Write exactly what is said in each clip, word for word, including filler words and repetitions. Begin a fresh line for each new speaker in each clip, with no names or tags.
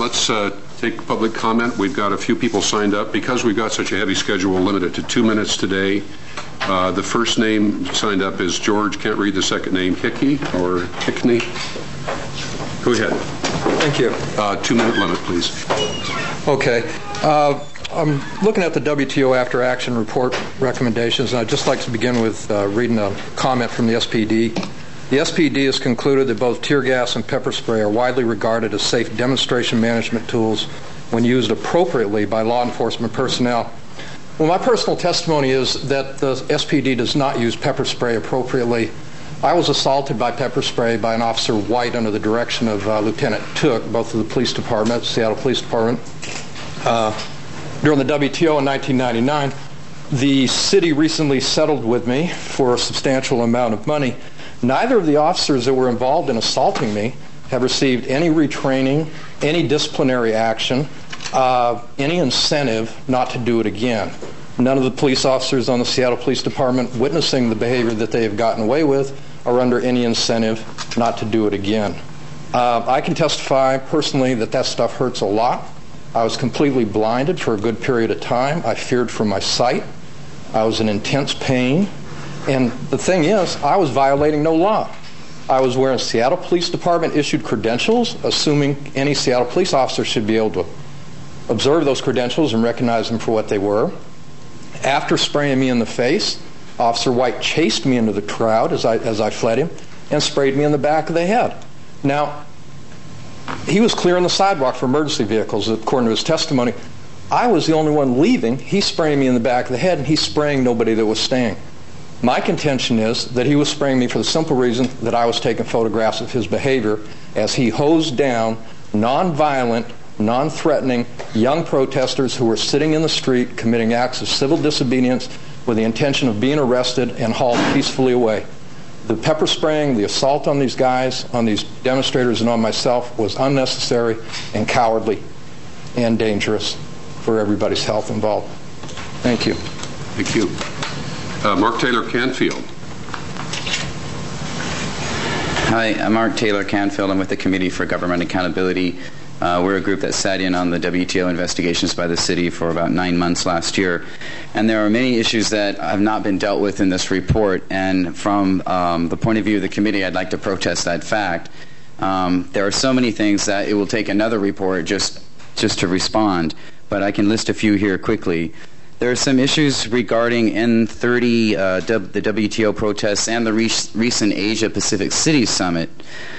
let's uh, take public comment. We've got a few people signed up. Because we've got such a heavy schedule, we'll limit it to two minutes today. Uh, the first name signed up is George. Can't read the second name. Hickey or Hickney? Go ahead.
Thank you.
Uh, two-minute limit, please.
Okay. Uh, I'm looking at the W T O after action report recommendations, and I'd just like to begin with uh, reading a comment from the S P D. The S P D has concluded that both tear gas and pepper spray are widely regarded as safe demonstration management tools when used appropriately by law enforcement personnel. Well, my personal testimony is that the S P D does not use pepper spray appropriately. I was assaulted by pepper spray by an Officer White under the direction of uh, Lieutenant Took, both of the police department, Seattle Police Department. Uh, during the W T O in nineteen ninety-nine, the city recently settled with me for a substantial amount of money. Neither of the officers that were involved in assaulting me have received any retraining, any disciplinary action, uh, any incentive not to do it again. None of the police officers on the Seattle Police Department witnessing the behavior that they have gotten away with are under any incentive not to do it again. Uh, I can testify personally that that stuff hurts a lot. I was completely blinded for a good period of time. I feared for my sight. I was in intense pain. And the thing is, I was violating no law. I was wearing Seattle Police Department issued credentials, assuming any Seattle police officer should be able to observe those credentials and recognize them for what they were. After spraying me in the face, Officer White chased me into the crowd as I, as I fled him and sprayed me in the back of the head. Now, he was clearing the sidewalk for emergency vehicles, according to his testimony. I was the only one leaving. He's spraying me in the back of the head, and he's spraying nobody that was staying. My contention is that he was spraying me for the simple reason that I was taking photographs of his behavior as he hosed down non-violent, non-threatening young protesters who were sitting in the street committing acts of civil disobedience with the intention of being arrested and hauled peacefully away. The pepper spraying, the assault on these guys, on these demonstrators and on myself was unnecessary and cowardly and dangerous for everybody's health involved. Thank you.
Thank you. Uh, Mark Taylor Canfield.
Hi, I'm Mark Taylor Canfield. I'm with the Committee for Government Accountability. Uh, we're a group that sat in on the W T O investigations by the city for about nine months last year. And there are many issues that have not been dealt with in this report. And from um, the point of view of the committee, I'd like to protest that fact. Um, there are so many things that it will take another report just, just to respond. But I can list a few here quickly. There are some issues regarding N thirty, uh, the W T O protests, and the re- recent Asia-Pacific Cities Summit.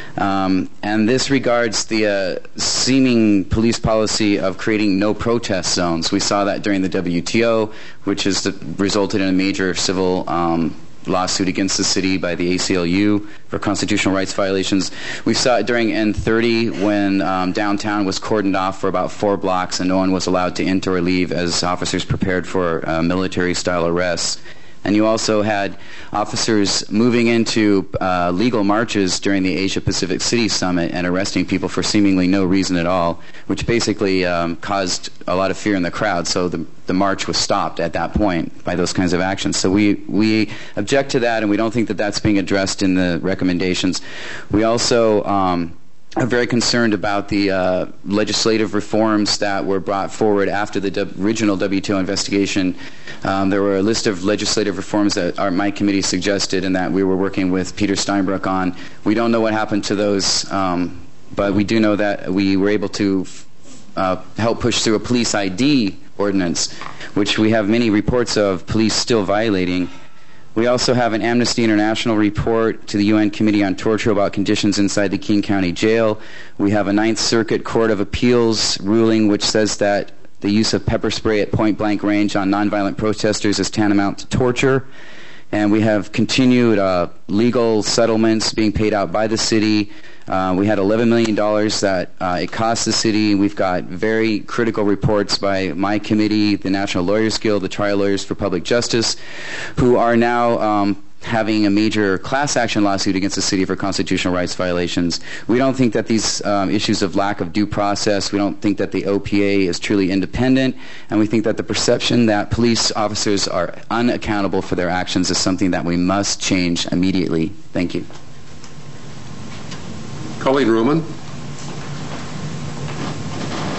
Um, and this regards the uh, seeming police policy of creating no protest zones. We saw that during the W T O, which has resulted in a major civil um, lawsuit against the city by the A C L U for constitutional rights violations. We saw it during N thirty when um, downtown was cordoned off for about four blocks and no one was allowed to enter or leave as officers prepared for uh, military-style arrests. And you also had officers moving into uh, legal marches during the Asia-Pacific City Summit and arresting people for seemingly no reason at all, which basically um, caused a lot of fear in the crowd. So the, the march was stopped at that point by those kinds of actions. So we, we object to that, and we don't think that that's being addressed in the recommendations. We also um, are very concerned about the uh, legislative reforms that were brought forward after the d- original W T O investigation. Um, there were a list of legislative reforms that our, my committee suggested and that we were working with Peter Steinbruck on. We don't know what happened to those, um, but we do know that we were able to uh, help push through a police I D ordinance, which we have many reports of police still violating. We also have an Amnesty International report to the U N Committee on Torture about conditions inside the King County Jail. We have a Ninth Circuit Court of Appeals ruling which says that the use of pepper spray at point-blank range on nonviolent protesters is tantamount to torture. And we have continued uh, legal settlements being paid out by the city. Uh, we had eleven million dollars that uh, it cost the city. We've got very critical reports by my committee, the National Lawyers Guild, the Trial Lawyers for Public Justice, who are now um, having a major class action lawsuit against the city for constitutional rights violations. We don't think that these um, issues of lack of due process, we don't think that the O P A is truly independent, and we think that the perception that police officers are unaccountable for their actions is something that we must change immediately. Thank you.
Colleen Ruhlman.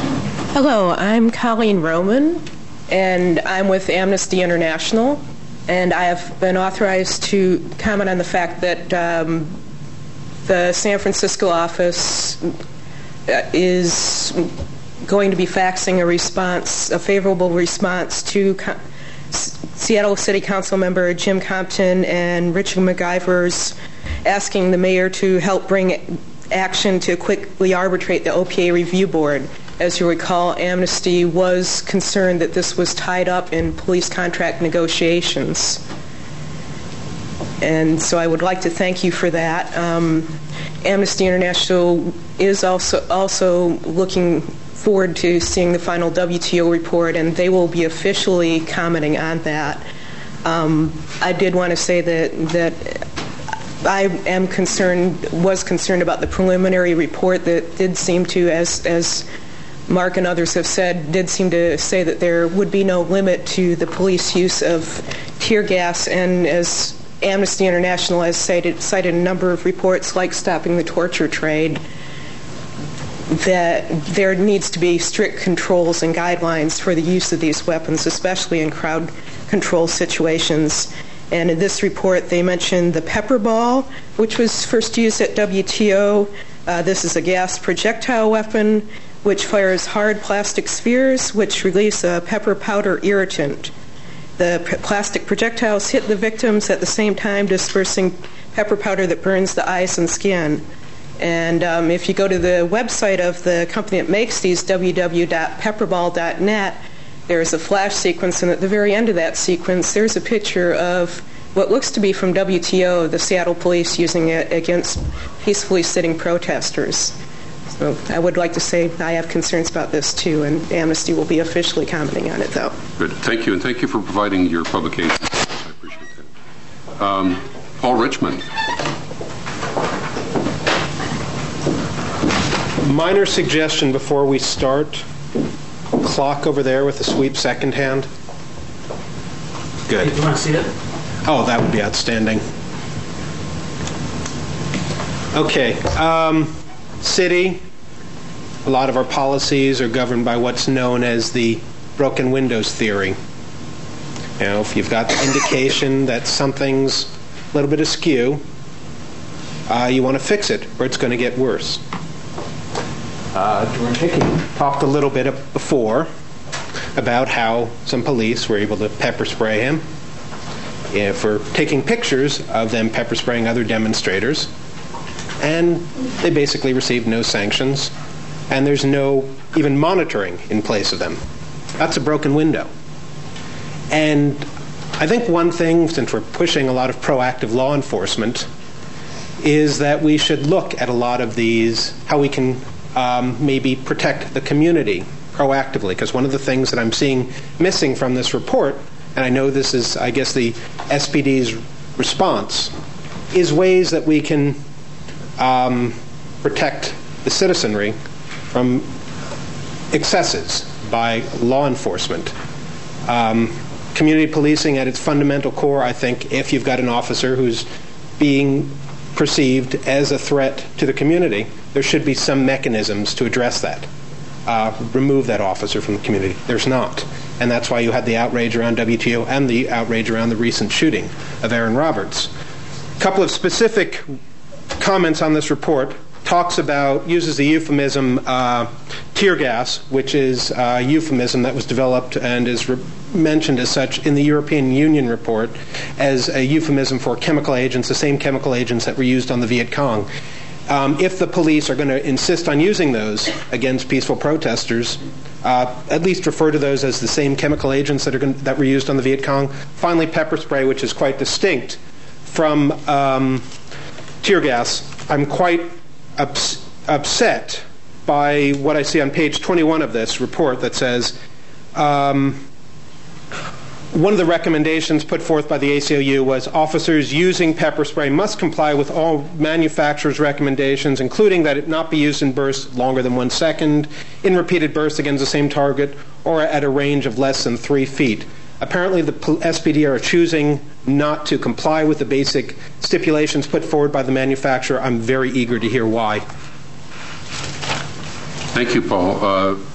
Hello, I'm Colleen Roman, and I'm with Amnesty International, and I have been authorized to comment on the fact that um, the San Francisco office is going to be faxing a response, a favorable response to Co- Seattle City Council member Jim Compton and Richard McIver's asking the mayor to help bring action to quickly arbitrate the O P A review board. As you recall, Amnesty was concerned that this was tied up in police contract negotiations. And so I would like to thank you for that. Um, Amnesty International is also also looking forward to seeing the final W T O report, and they will be officially commenting on that. Um, I did want to say that that I am concerned, was concerned about the preliminary report that did seem to, as as Mark and others have said, did seem to say that there would be no limit to the police use of tear gas, and as Amnesty International has cited, cited a number of reports like Stopping the Torture Trade, that there needs to be strict controls and guidelines for the use of these weapons, especially in crowd control situations. And in this report, they mentioned the pepper ball, which was first used at W T O. Uh, this is a gas projectile weapon which fires hard plastic spheres which release a pepper powder irritant. The p- plastic projectiles hit the victims at the same time, dispersing pepper powder that burns the eyes and skin. And um, if you go to the website of the company that makes these, w w w dot pepperball dot net, there's a flash sequence, and at the very end of that sequence, there's a picture of what looks to be from W T O, the Seattle police using it against peacefully sitting protesters. So I would like to say I have concerns about this too, and Amnesty will be officially commenting on it, though.
Good. Thank you, and thank you for providing your publication. I appreciate that. Um, Paul Richmond.
Minor suggestion before we start. Clock over there with the sweep second hand. Good.
You want to see it?
Oh, that would be outstanding. Okay. Um, city, a lot of our policies are governed by what's known as the broken windows theory. You know, if you've got the indication that something's a little bit askew, uh, you want to fix it, or it's going to get worse. Uh, George Hickey talked a little bit before about how some police were able to pepper spray him yeah, for taking pictures of them pepper spraying other demonstrators, and they basically received no sanctions, and there's no even monitoring in place of them. That's a broken window. And I think one thing, since we're pushing a lot of proactive law enforcement, is that we should look at a lot of these, how we can Um, maybe protect the community proactively, because one of the things that I'm seeing missing from this report, and I know this is, I guess, the S P D's response, is ways that we can um, protect the citizenry from excesses by law enforcement. Um, community policing at its fundamental core, I think, if you've got an officer who's being perceived as a threat to the community, there should be some mechanisms to address that. Uh, remove that officer from the community. There's not. And that's why you had the outrage around W T O and the outrage around the recent shooting of Aaron Roberts. A couple of specific comments on this report. Talks about, uses the euphemism uh, tear gas, which is a euphemism that was developed and is re- mentioned as such in the European Union report as a euphemism for chemical agents, the same chemical agents that were used on the Viet Cong. Um, if the police are going to insist on using those against peaceful protesters, uh, at least refer to those as the same chemical agents that, are going, that were used on the Viet Cong. Finally, pepper spray, which is quite distinct from um, tear gas. I'm quite ups- upset by what I see on page twenty-one of this report that says um, one of the recommendations put forth by the A C L U was officers using pepper spray must comply with all manufacturers' recommendations, including that it not be used in bursts longer than one second, in repeated bursts against the same target, or at a range of less than three feet. Apparently, the S P D are choosing not to comply with the basic stipulations put forward by the manufacturer. I'm very eager to hear why.
Thank you, Paul. Uh,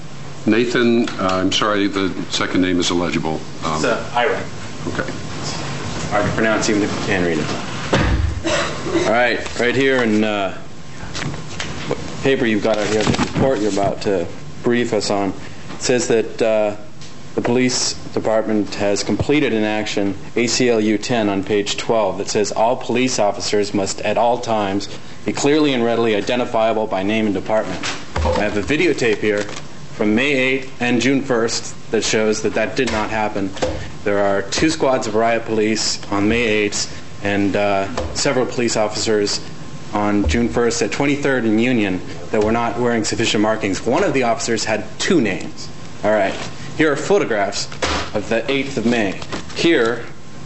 Nathan, uh, I'm sorry, the second name is illegible. Um,
It's uh, Ira.
Okay.
Hard to pronounce even if you can read it. All right, right here in uh, what paper you've got out here, the report you're about to brief us on, it says that uh, the police department has completed an action, A C L U ten, on page twelve, that says all police officers must at all times be clearly and readily identifiable by name and department. I have a videotape here from May eighth and June first that shows that that did not happen. There are two squads of riot police on May eighth and uh, several police officers on June first at twenty-third and Union that were not wearing sufficient markings. One of the officers had two names. All right. Here are photographs of the eighth of May. Here,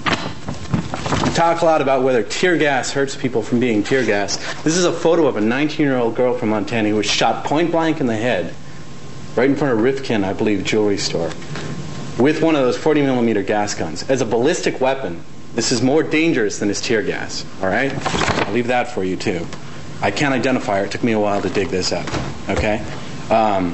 we talk a lot about whether tear gas hurts people from being tear gas. This is a photo of a nineteen-year-old girl from Montana who was shot point blank in the head right in front of Rifkin, I believe, jewelry store, with one of those forty millimeter gas guns. As a ballistic weapon, this is more dangerous than his tear gas, all right? I'll leave that for you, too. I can't identify her. It took me a while to dig this up, okay? Um,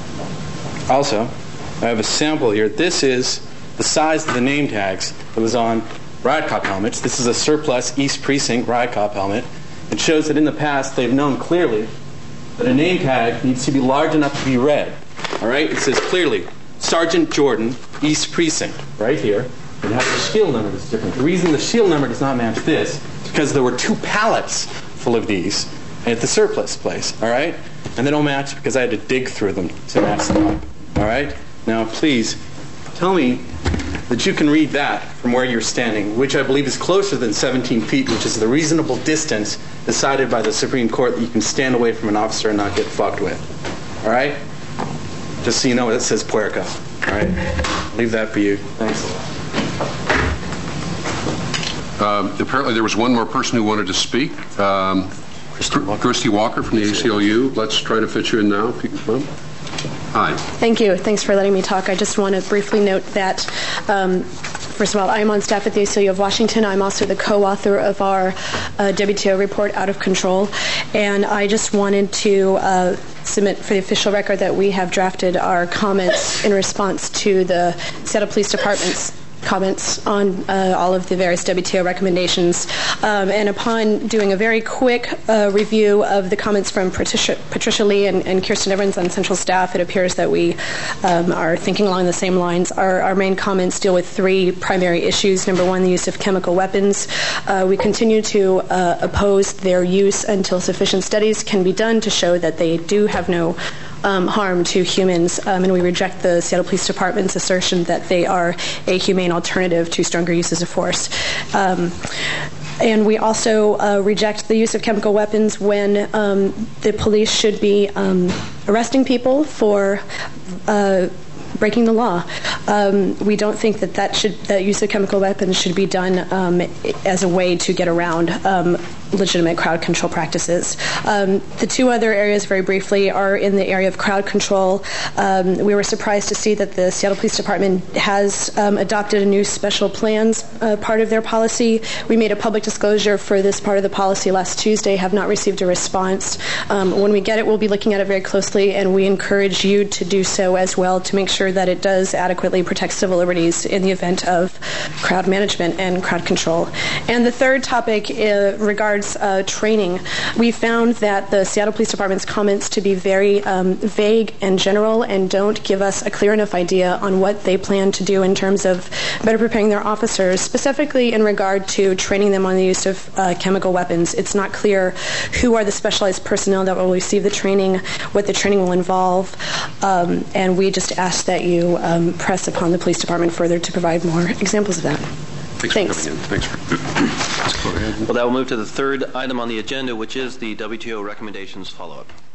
also, I have a sample here. This is the size of the name tags that was on riot cop helmets. This is a surplus East Precinct riot cop helmet. It shows that in the past they've known clearly that a name tag needs to be large enough to be read. All right? It says clearly, Sergeant Jordan, East Precinct, right here. It has the shield number that's different. The reason the shield number does not match this is because there were two pallets full of these at the surplus place. All right? And they don't match because I had to dig through them to match them up. All right? Now, please, tell me that you can read that from where you're standing, which I believe is closer than seventeen feet, which is the reasonable distance decided by the Supreme Court that you can stand away from an officer and not get fucked with. All right? Just so you know, it says Puerca. All right? Leave that for you. Thanks.
Um, apparently there was one more person who wanted to speak. Um, Christy Walker. Christy Walker from the A C L U. Let's try to fit you in now. Hi.
Thank you. Thanks for letting me talk. I just want to briefly note that, um, first of all, I'm on staff at the A C L U of Washington. I'm also the co-author of our uh, W T O report, Out of Control. And I just wanted to uh, submit for the official record that we have drafted our comments in response to the Seattle Police Department's comments on uh, all of the various W T O recommendations. Um, and upon doing a very quick uh, review of the comments from Patricia, Patricia Lee and, and Kirsten Evans on central staff, it appears that we um, are thinking along the same lines. Our, our main comments deal with three primary issues. Number one, the use of chemical weapons. Uh, we continue to uh, oppose their use until sufficient studies can be done to show that they do have no Um, harm to humans, um, and we reject the Seattle Police Department's assertion that they are a humane alternative to stronger uses of force. Um, and we also uh, reject the use of chemical weapons when um, the police should be um, arresting people for uh, breaking the law. Um, we don't think that that should that use of chemical weapons should be done um, as a way to get around um, legitimate crowd control practices. Um, the two other areas, very briefly, are in the area of crowd control. Um, we were surprised to see that the Seattle Police Department has um, adopted a new special plans uh, part of their policy. We made a public disclosure for this part of the policy last Tuesday, have not received a response. Um, when we get it, we'll be looking at it very closely, and we encourage you to do so as well to make sure that it does adequately protect civil liberties in the event of crowd management and crowd control. And the third topic uh, regards Uh, training. We found that the Seattle Police Department's comments to be very um, vague and general and don't give us a clear enough idea on what they plan to do in terms of better preparing their officers, specifically in regard to training them on the use of uh, chemical weapons. It's not clear who are the specialized personnel that will receive the training, what the training will involve, um, and we just ask that you um, press upon the police department further to provide more examples of that.
Thanks,
Thanks.
for coming in. Thanks. For, let's go ahead.
Well, that will move to the third item on the agenda, which is the W T O recommendations follow-up.